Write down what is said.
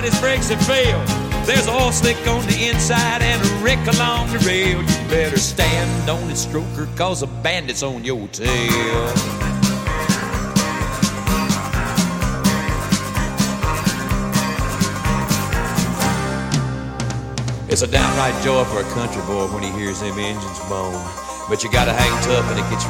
out his brakes and failed. There's an oil slick on the inside and a wreck along the rail. You better stand on it, stroker, cause a bandit's on your tail. It's a downright joy for a country boy when he hears them engines moan. But you gotta hang tough and it gets